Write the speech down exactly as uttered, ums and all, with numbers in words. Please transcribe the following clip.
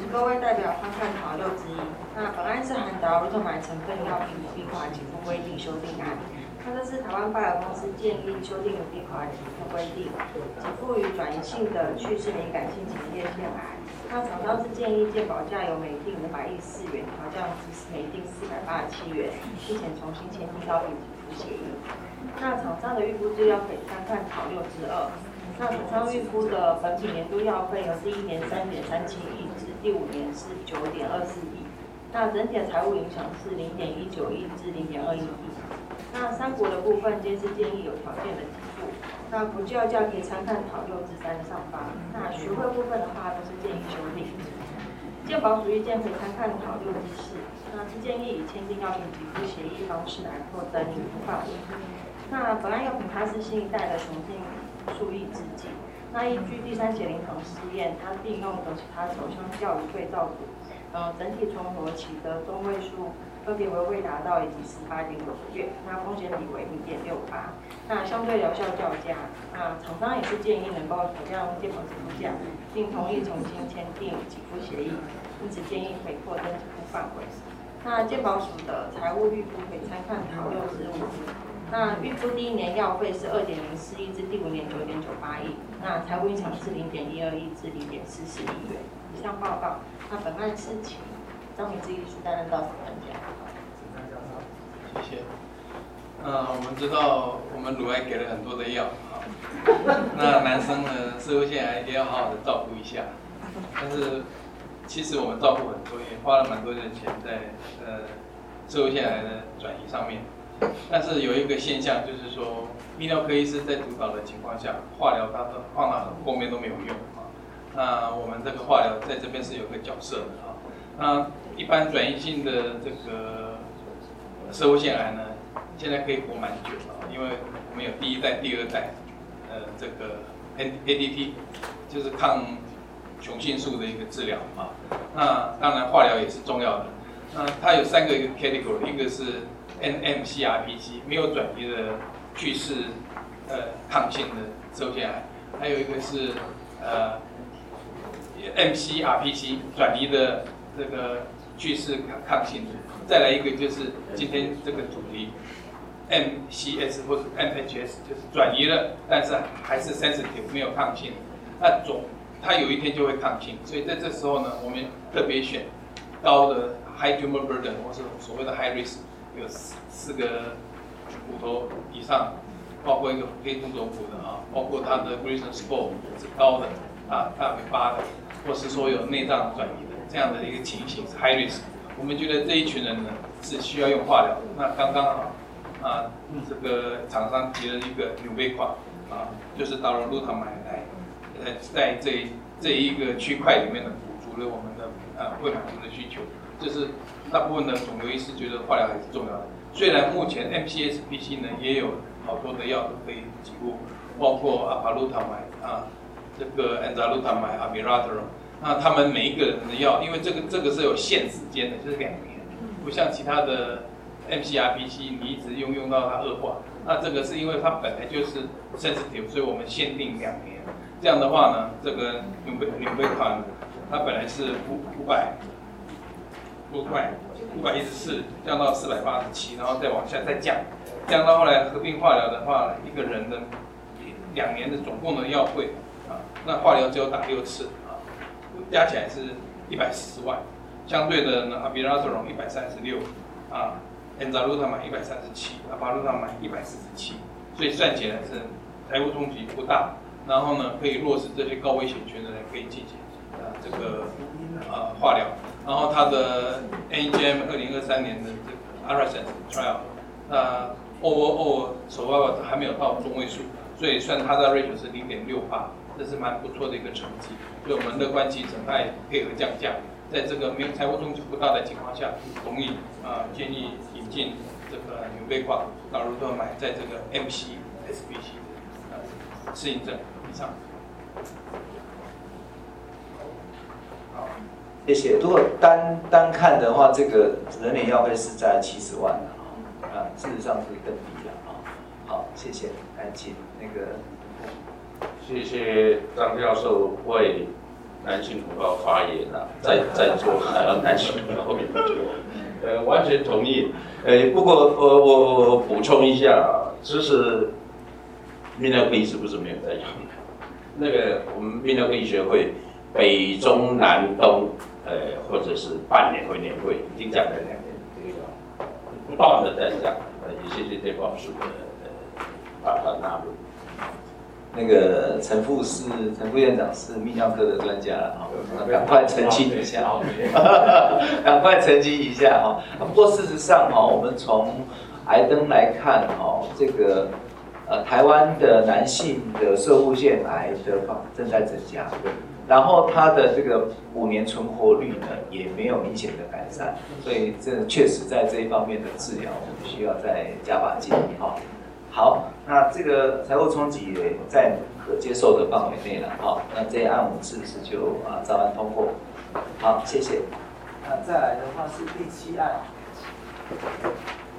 各位代表观看讨论之一。那本案是含达如特买成分药品比款给付规定修订案。那这是台湾拜耳公司建立修订的比款给付规定，给付于转移性的去势敏感性前列腺癌。那厂商是建议健保价由每定五百一十四元调降至每定四百八十七元，并且重新签订药品给付协议。那厂商的预估资料可以参看讨六之二。那厂商预估的本品年度药费由第一年三点三七亿至第五年是九点二四亿，那整体的财务影响是零点一九亿至零点二一亿。那三国的部分皆是建议有条件的给付。那国际药价可以参看讨六之三的上方。那学会部分的话都是建议修订。健保署意见可以参看讨六之四。那是建议以签订药品给付协议方式来扩增给付范围。那本案药品它是新一代的雄性数抑制剂。那依据第三期临床试验，它并用的是它手相较于对照组，呃，整体存活期的中位数分别为未达到以及十八点九个月，那风险比为零点六八，那相对疗效较佳。那厂商也是建议能够体谅健保支付价，并同意重新签订给付协议，因此建议可以扩增给付范围。那健保署的财务预估可以参看讨六之五。那预估第一年药费是二点零四亿至第五年九点九八亿，那财务影响是零点一二亿至零点四四亿元。以上报告。那本案是请张明志医师担任到场专家。 谢谢。那我们知道我们乳癌给了很多的药啊，那男生呢，社会腺癌也要好好的照顾一下。但是其实我们照顾很多，也花了蛮多的钱在呃社会腺癌的转移上面。但是有一个现象，就是说，泌尿科医师在主导的情况下，化疗它都放到后面都没有用啊。那我们这个化疗在这边是有个角色的啊。那一般转移性的这个社会腺癌呢，现在可以活蛮久了，因为我们有第一代、第二代，呃，这个 A D T 就是抗雄性素的一个治疗啊。那当然化疗也是重要的。那它有三个一个 category， 一个是N M C R P C 没有转移的去势呃抗性的社会腺癌，还有一个是呃 M C R P C 转移的这个去势抗性的，再来一个就是今天这个主题 M C S 或者 M H S 就是转移了，但是还是 sensitive 没有抗性，那总它有一天就会抗性，所以在这时候呢，我们特别选高的 high tumor burden 或是所谓的 high risk。有四四个骨头以上，包括一个非中轴骨的啊，包括它的 Gleason score 是高的啊，大于八的，或是说有内脏转移的这样的一个情形是 high risk。我们觉得这一群人呢是需要用化疗的。那刚刚好啊，这个厂商提了一个纽贝款啊，就是达罗路他买来，呃，在这这一个区块里面呢，补足了我们的呃未满足的需求。就是大部分的肿瘤医师觉得化疗还是重要的，虽然目前 M C S P C 呢也有好多的药都可以给付，包括阿帕鲁塔买啊，这个 enzalutamide、abiraterone， 那他们每一个人的药，因为这个这个是有限时间的，就是两年，不像其他的 M C R P C 你一直用用到它恶化，那这个是因为它本来就是 sensitive， 所以我们限定两年。这样的话呢，这个纽贝纽贝卡呢，它本来是五五百。五百五百一十四降到四百八十七，然后再往下再降，降到后来合并化疗的话，一个人的两年的总共的药费啊，那化疗只有打六次啊，加起来是一百四十万。相对的呢，阿比拉特戎一百三十六啊 ，enzalutamide 一百三十七，阿巴鲁塔买一百四十七，所以算起来是财务冲击不大。然后呢，可以落实这些高危险群的人可以进行啊这个啊化疗。然后它的 N J M 二零二三年的这个 A R A S E N trial， 那 overall survival 还没有到中位数，所以算它的 ratio 是零点六八，这是蛮不错的一个成绩。所以我们乐观其成，它也配合降价，在这个没有财务冲击不大的情况下，同意啊、呃、建议引进这个纽贝挂导入特买在这个 M C S P C 的呃适应症以上。好。 谢谢。如果单单看的话，这个人年药费是在七十万的啊，事实上是更低了啊。好，谢谢。来，请那个。 谢谢张教授为男性同胞发言啊，在在座还要男性同胞，呃，完全同意。呃，不过呃，我补充一下，就是泌尿科医师不是没有在用的。那个我们泌尿科医学会北中南东，呃，或者是半年会年会，已经讲了两年，这个不断的在讲，呃，也谢谢对方署的呃把它纳入。 那个陈副是陈副院长是泌尿科的专家了哈，赶快澄清一下，赶快澄清一下哈。不过事实上哈，我们从癌登来看哈，这个呃台湾的男性的射护腺癌的正在增加，然后它的这个五年存活率呢也没有明显的改善，所以这确实在这一方面的治疗，我们需要再加把劲哈。好，那这个财务冲击也在可接受的范围内了，好，那这一案我们是不是就啊照案通过？好，谢谢。那再来的话是第七案。